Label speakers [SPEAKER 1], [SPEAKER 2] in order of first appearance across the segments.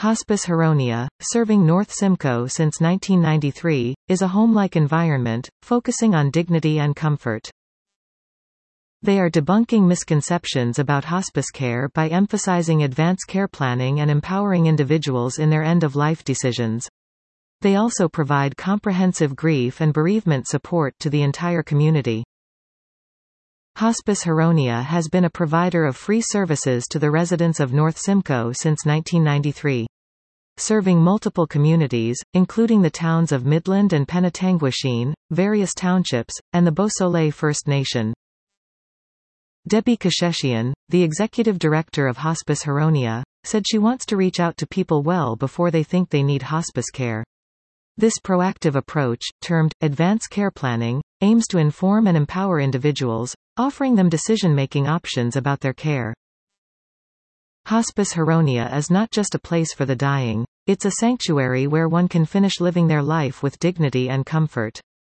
[SPEAKER 1] Hospice Huronia, serving North Simcoe since 1993, is a home-like environment, focusing on dignity and comfort. They are debunking misconceptions about hospice care by emphasizing advanced care planning and empowering individuals in their end-of-life decisions. They also provide comprehensive grief and bereavement support to the entire community. Hospice Huronia has been a provider of free services to the residents of North Simcoe since 1993. Serving multiple communities, including the towns of Midland and Penetanguishene, various townships, and the Beausoleil First Nation. Debbie Kasheshian, the executive director of Hospice Huronia, said she wants to reach out to people well before they think they need hospice care. This proactive approach, termed advanced care planning, aims to inform and empower individuals, offering them decision-making options about their care. Hospice Huronia is not just a place for the dying, it's a sanctuary where one can finish living their life with dignity and comfort.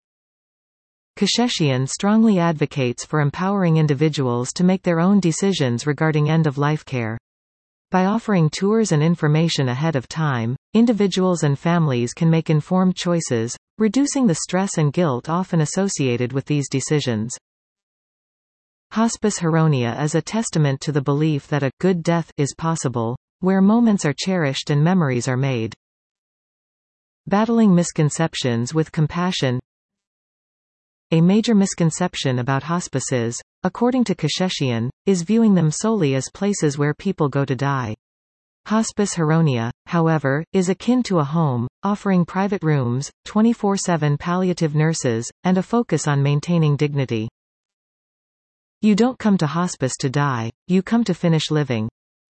[SPEAKER 1] Kasheshian strongly advocates for empowering individuals to make their own decisions regarding end-of-life care. By offering tours and information ahead of time, individuals and families can make informed choices, reducing the stress and guilt often associated with these decisions. Hospice Huronia is a testament to the belief that a good death is possible, where moments are cherished and memories are made. Battling misconceptions with compassion. A major misconception about hospices, according to Kasheshian, is viewing them solely as places where people go to die. Hospice Huronia, however, is akin to a home, offering private rooms, 24/7 palliative nurses, and a focus on maintaining dignity. You don't come to hospice to die, you come to finish living.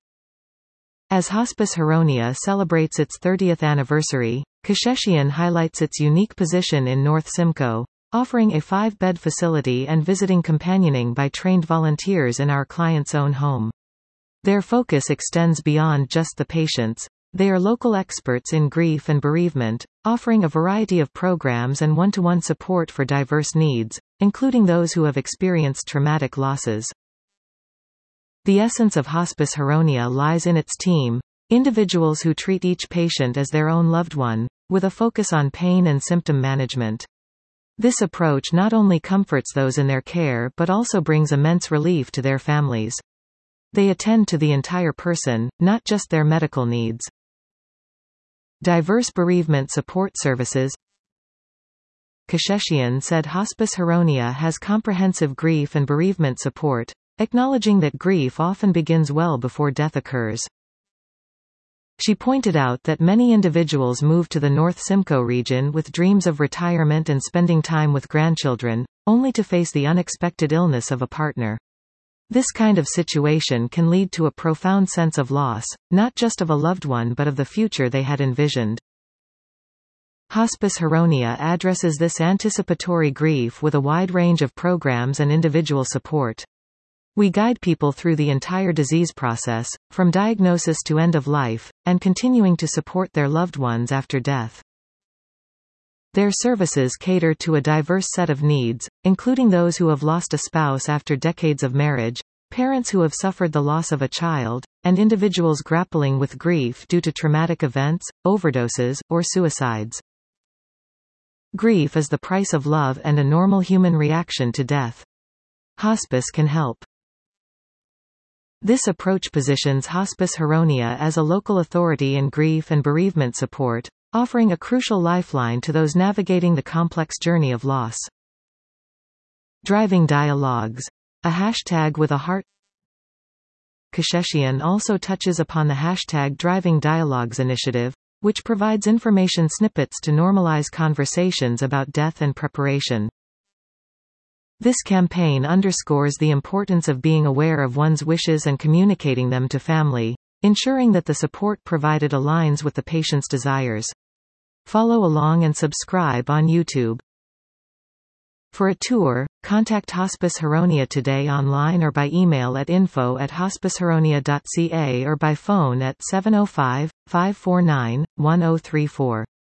[SPEAKER 1] As Hospice Huronia celebrates its 30th anniversary, Kasheshian highlights its unique position in North Simcoe, offering a 5-bed facility and visiting companioning by trained volunteers in our client's own home. Their focus extends beyond just the patients. They are local experts in grief and bereavement, offering a variety of programs and one-to-one support for diverse needs, including those who have experienced traumatic losses. The essence of Hospice Huronia lies in its team, individuals who treat each patient as their own loved one, with a focus on pain and symptom management. This approach not only comforts those in their care but also brings immense relief to their families. They attend to the entire person, not just their medical needs. Diverse bereavement support services. Kasheshian said Hospice Huronia has comprehensive grief and bereavement support, acknowledging that grief often begins well before death occurs. She pointed out that many individuals move to the North Simcoe region with dreams of retirement and spending time with grandchildren, only to face the unexpected illness of a partner. This kind of situation can lead to a profound sense of loss, not just of a loved one but of the future they had envisioned. Hospice Huronia addresses this anticipatory grief with a wide range of programs and individual support. We guide people through the entire disease process, from diagnosis to end of life, and continuing to support their loved ones after death. Their services cater to a diverse set of needs, including those who have lost a spouse after decades of marriage, parents who have suffered the loss of a child, and individuals grappling with grief due to traumatic events, overdoses, or suicides. Grief is the price of love and a normal human reaction to death. Hospice can help. This approach positions Hospice Huronia as a local authority in grief and bereavement support, offering a crucial lifeline to those navigating the complex journey of loss. Driving dialogues. A hashtag with a heart. Kasheshian also touches upon the hashtag Driving Dialogues initiative, which provides information snippets to normalize conversations about death and preparation. This campaign underscores the importance of being aware of one's wishes and communicating them to family, ensuring that the support provided aligns with the patient's desires. Follow along and subscribe on YouTube. For a tour, contact Hospice Huronia today online or by email at info@hospicehuronia.ca or by phone at 705-549-1034.